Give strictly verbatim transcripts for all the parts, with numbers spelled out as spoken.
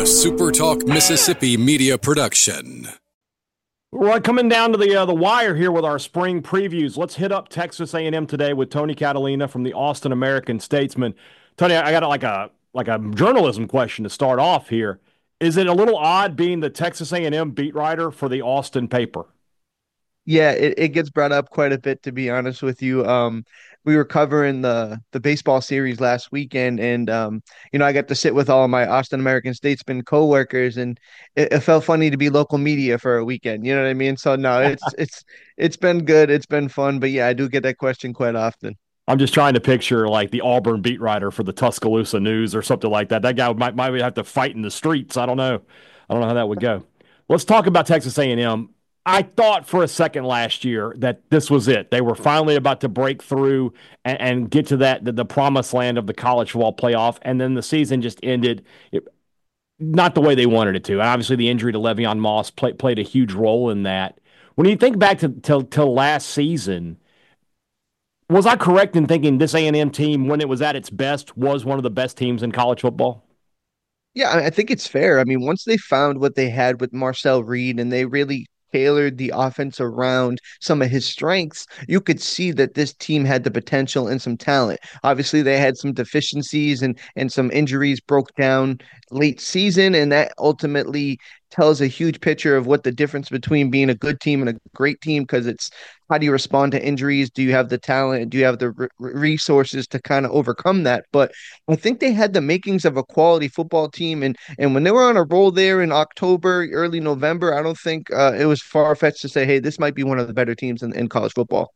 SuperTalk Mississippi media production. We're coming down to the uh, the wire here with our spring previews. Let's hit up Texas A and M today with Tony Catalina from the Austin American-Statesman. Tony, I got like a like a journalism question to start off here. Is it a little odd being the Texas A and M beat writer for the Austin paper? Yeah, it, it gets brought up quite a bit, to be honest with you. Um, we were covering the the baseball series last weekend, and um, you know, I got to sit with all of my Austin American-Statesman coworkers, and it, it felt funny to be local media for a weekend. You know what I mean? So no, it's it's it's been good, it's been fun, but yeah, I do get that question quite often. I'm just trying to picture like the Auburn beat writer for the Tuscaloosa News or something like that. That guy might might have to fight in the streets. I don't know. I don't know how that would go. Let's talk about Texas A and M. I thought for a second last year that this was it. They were finally about to break through and, and get to that the, the promised land of the college football playoff, and then the season just ended it, not the way they wanted it to. And obviously, the injury to Le'Veon Moss play, played a huge role in that. When you think back to till, till last season, was I correct in thinking this A and M team, when it was at its best, was one of the best teams in college football? Yeah, I I think it's fair. I mean, once they found what they had with Marcel Reed and they really tailored the offense around some of his strengths, you could see that this team had the potential and some talent. Obviously, they had some deficiencies and and some injuries broke down late season, and that ultimately tells a huge picture of what the difference between being a good team and a great team, because it's how do you respond to injuries? Do you have the talent? Do you have the re- resources to kind of overcome that? But I think they had the makings of a quality football team, and and when they were on a roll there in October, early November, I don't think uh, it was far fetched to say, hey, this might be one of the better teams in, in college football.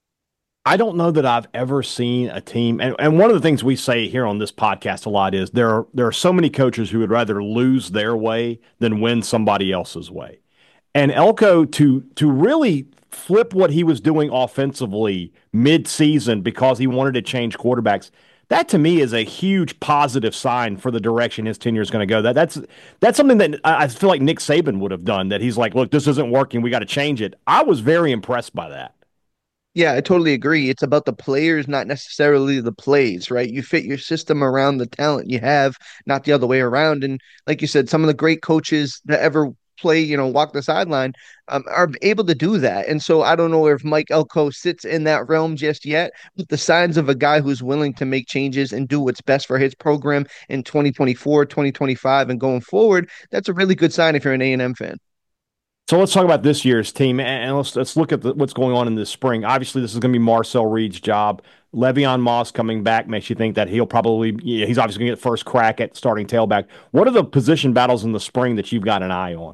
I don't know that I've ever seen a team, and, and one of the things we say here on this podcast a lot is there are, there are so many coaches who would rather lose their way than win somebody else's way. And Elko to to really flip what he was doing offensively mid-season because he wanted to change quarterbacks, that to me is a huge positive sign for the direction his tenure is going to go. That that's that's something that I I feel like Nick Saban would have done. That he's like, look, this isn't working. We got to change it. I was very impressed by that. Yeah, I totally agree. It's about the players, not necessarily the plays, right? You fit your system around the talent you have, not the other way around. And like you said, some of the great coaches that ever play, you know, walk the sideline, um, are able to do that. And so I don't know if Mike Elko sits in that realm just yet, but the signs of a guy who's willing to make changes and do what's best for his program in twenty twenty-four, twenty twenty-five, and going forward, that's a really good sign if you're an A and M fan. So let's talk about this year's team, and let's let's look at the, what's going on in this spring. Obviously, this is going to be Marcel Reed's job. Le'Veon Moss coming back makes you think that he'll probably yeah, he's obviously going to get first crack at starting tailback. What are the position battles in the spring that you've got an eye on?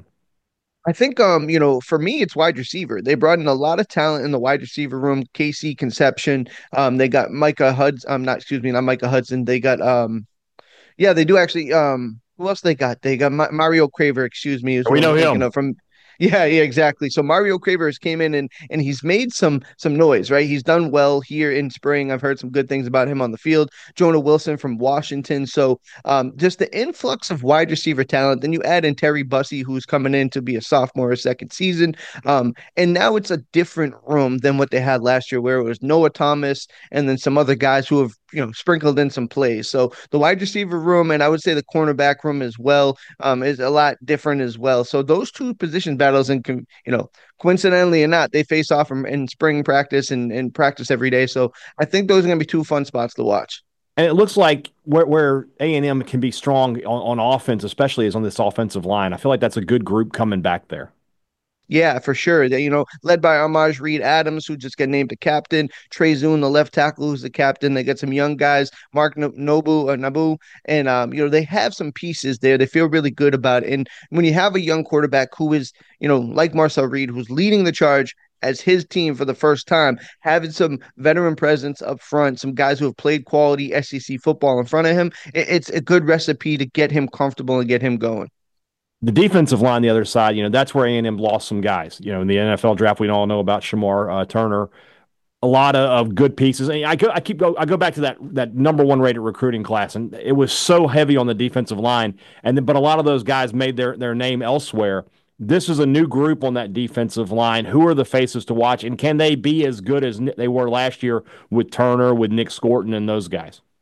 I think, um, you know, for me, it's wide receiver. They brought in a lot of talent in the wide receiver room. Casey Conception, um, they got Micah Hudson. Um, not excuse me, not Micah Hudson. They got, um, yeah, they do actually. Um, who else they got? They got Ma- Mario Craver. Excuse me, is We what I'm know thinking him. of from. Yeah, yeah, exactly. So Mario Cravers came in and and he's made some some noise, right? He's done well here in spring. I've heard some good things about him on the field. Jonah Wilson from Washington. So um, just the influx of wide receiver talent. Then you add in Terry Bussey, who's coming in to be a sophomore, a second season. Um, and now it's a different room than what they had last year, where it was Noah Thomas and then some other guys who have you know sprinkled in some plays. So the wide receiver room, and I would say the cornerback room as well, um, is a lot different as well. So those two position battles, and you know, coincidentally or not, they face off in, in spring practice and, and practice every day. So I think those are going to be two fun spots to watch. And it looks like where where A and M can be strong on, on offense, especially is on this offensive line. I feel like that's a good group coming back there. Yeah, for sure. They, you know, led by Amaj Reed Adams, who just got named the captain. Trey Zune, the left tackle, who's the captain. They got some young guys, Mark Nobu or Nabu, and um, you know, they have some pieces there. They feel really good about it. And when you have a young quarterback who is, you know, like Marcel Reed, who's leading the charge as his team for the first time, having some veteran presence up front, some guys who have played quality S E C football in front of him, it, it's a good recipe to get him comfortable and get him going. The defensive line, the other side, you know, that's where A and M lost some guys. You know, in the N F L draft, we all know about Shamar uh, Turner. A lot of, of good pieces. And I go, I keep go, I go back to that that number one rated recruiting class, and it was so heavy on the defensive line. And then, but a lot of those guys made their their name elsewhere. This is a new group on that defensive line. Who are the faces to watch, and can they be as good as they were last year with Turner, with Nick Scorton, and those guys?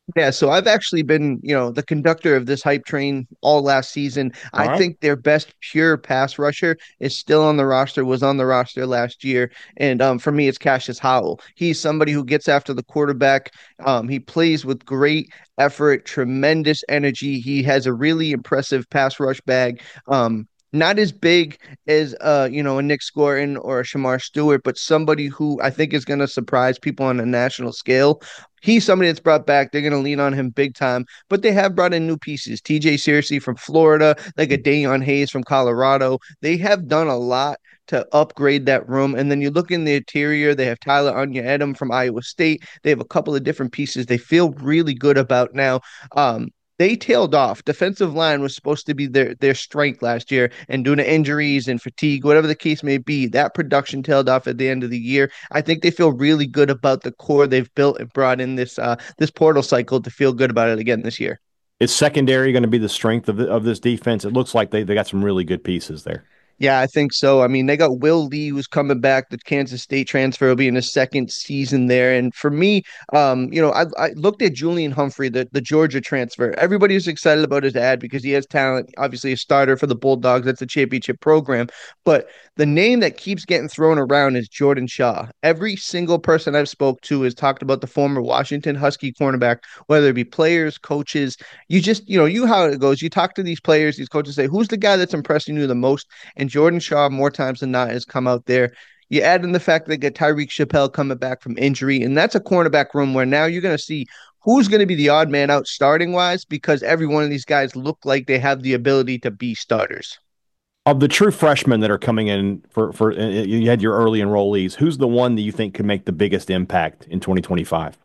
Yeah, so I've actually been, you know, the conductor of this hype train all last season. All I right. think their best pure pass rusher is still on the roster, was on the roster last year. And um, for me, it's Cassius Howell. He's somebody who gets after the quarterback. Um, he plays with great effort, tremendous energy. He has a really impressive pass rush bag. Um, not as big as uh, you know, a Nick Scorin or a Shamar Stewart, but somebody who I think is going to surprise people on a national scale. He's somebody that's brought back. They're going to lean on him big time, but they have brought in new pieces. T J Searcy from Florida, like a Dayon Hayes from Colorado. They have done a lot to upgrade that room. And then you look in the interior, they have Tyler Anya from Iowa State. They have a couple of different pieces they feel really good about now. Um, they tailed off. Defensive line was supposed to be their their strength last year, and due to injuries and fatigue, whatever the case may be, that production tailed off at the end of the year. I think they feel really good about the core they've built and brought in this uh, this portal cycle to feel good about it again this year. Is secondary going to be the strength of the, of this defense? It looks like they, they got some really good pieces there. Yeah, I think so. I mean, they got Will Lee, who's coming back. The Kansas State transfer will be in his second season there. And for me, um, you know, I, I looked at Julian Humphrey, the, the Georgia transfer. Everybody was excited about his ad because he has talent. Obviously, a starter for the Bulldogs. That's a championship program. But the name that keeps getting thrown around is Jordan Shaw. Every single person I've spoke to has talked about the former Washington Husky cornerback, whether it be players, coaches. You just, you know, you how it goes. You talk to these players, these coaches say, who's the guy that's impressing you the most? And Jordan Shaw, more times than not, has come out there. You add in the fact that they get Tyreek Chappelle coming back from injury, and that's a cornerback room where now you're going to see who's going to be the odd man out starting wise because every one of these guys look like they have the ability to be starters. Of the true freshmen that are coming in for, for uh, you had your early enrollees, who's the one that you think could make the biggest impact in twenty twenty-five?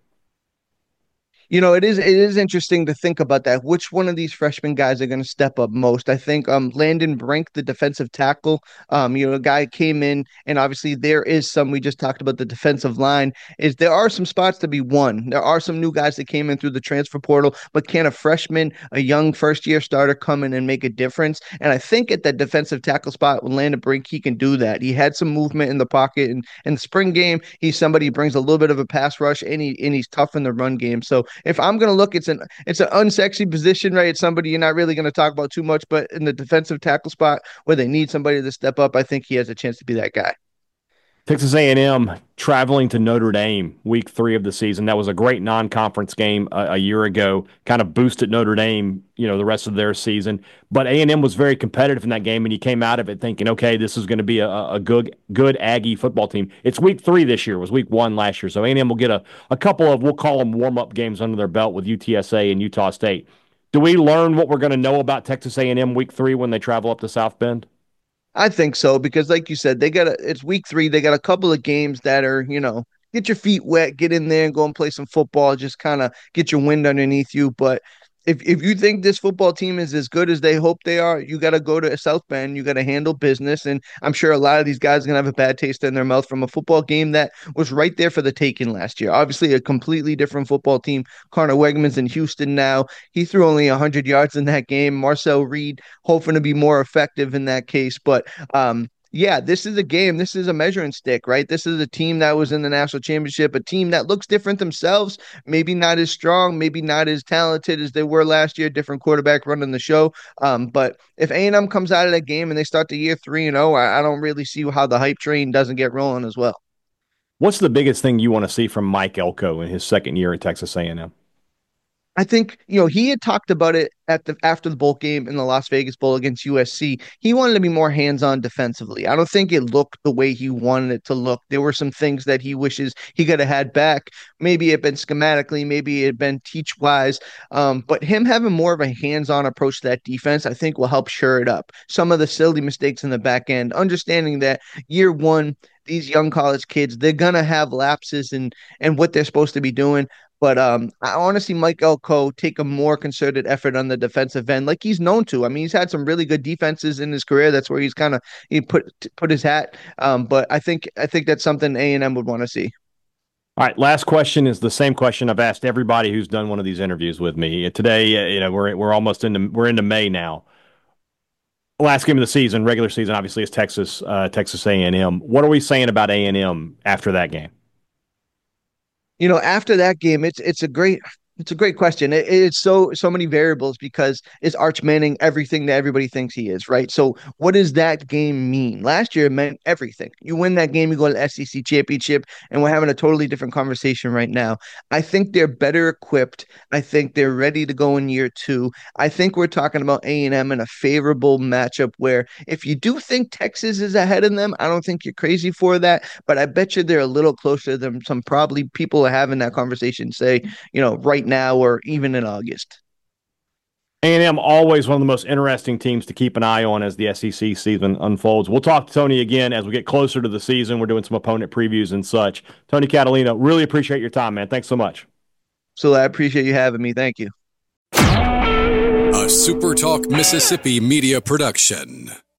You know, it is it is interesting to think about that. Which one of these freshman guys are going to step up most? I think um Landon Brink, the defensive tackle, um, you know, a guy came in, and obviously there is some. We just talked about the defensive line. Is there are some spots to be won? There are some new guys that came in through the transfer portal, but can a freshman, a young first year starter, come in and make a difference? And I think at that defensive tackle spot with Landon Brink, he can do that. He had some movement in the pocket, and in the spring game, he's somebody who brings a little bit of a pass rush, and he and he's tough in the run game. So if I'm gonna look, it's an it's an unsexy position, right? It's somebody you're not really gonna talk about too much, but in the defensive tackle spot where they need somebody to step up, I think he has a chance to be that guy. Texas A and M traveling to Notre Dame week three of the season. That was a great non-conference game a, a year ago. Kind of boosted Notre Dame, you know, the rest of their season. But A and M was very competitive in that game, and you came out of it thinking, okay, this is going to be a, a good good Aggie football team. It's week three this year. It was week one last year, so A and M will get a a couple of we'll call them warm-up games under their belt with U T S A and Utah State. Do we learn what we're going to know about Texas A and M week three when they travel up to South Bend? I think so because, like you said, they got a, it's week three. They got a couple of games that are, you know, get your feet wet, get in there and go and play some football, just kind of get your wind underneath you. But if if you think this football team is as good as they hope they are, you got to go to South Bend. You got to handle business, and I'm sure a lot of these guys are gonna have a bad taste in their mouth from a football game that was right there for the taking last year. Obviously, a completely different football team. Connor Wegman's in Houston now. He threw only one hundred yards in that game. Marcel Reed hoping to be more effective in that case, but um, yeah, this is a game. This is a measuring stick, right? This is a team that was in the national championship, a team that looks different themselves, maybe not as strong, maybe not as talented as they were last year, different quarterback running the show. Um, but if A and M comes out of that game and they start the year three and oh, I, I don't really see how the hype train doesn't get rolling as well. What's the biggest thing you want to see from Mike Elko in his second year at Texas A and M? I think, you know, he had talked about it at the after the bowl game in the Las Vegas Bowl against U S C. He wanted to be more hands-on defensively. I don't think it looked the way he wanted it to look. There were some things that he wishes he could have had back. Maybe it had been schematically, maybe it had been teach-wise. Um, but him having more of a hands-on approach to that defense, I think will help shore it up. Some of the silly mistakes in the back end, understanding that year one, these young college kids, they're gonna have lapses in and what they're supposed to be doing. But um, I want to see Mike Elko take a more concerted effort on the defensive end, like he's known to. I mean, he's had some really good defenses in his career. That's where he's kind of he put put his hat. Um, but I think I think that's something A and M would want to see. All right, last question is the same question I've asked everybody who's done one of these interviews with me. Today, uh, you know, we're we're almost into we're into May now. Last game of the season, regular season, obviously, is Texas uh, Texas A and M. What are we saying about A and M after that game? You know, after that game, it's it's a great It's a great question. It, it's so so many variables because is Arch Manning everything that everybody thinks he is, right? So what does that game mean? Last year it meant everything. You win that game, you go to the S E C championship, and we're having a totally different conversation right now. I think they're better equipped. I think they're ready to go in year two. I think we're talking about A and M in a favorable matchup where if you do think Texas is ahead of them, I don't think you're crazy for that, but I bet you they're a little closer than some probably people are having that conversation say, you know, right now or even in August. A and M always one of the most interesting teams to keep an eye on as the S E C season unfolds. We'll talk to Tony again as we get closer to the season. We're doing some opponent previews and such. Tony Catalina, really appreciate your time, man. Thanks so much. So I appreciate you having me. Thank you. A SuperTalk Mississippi media production.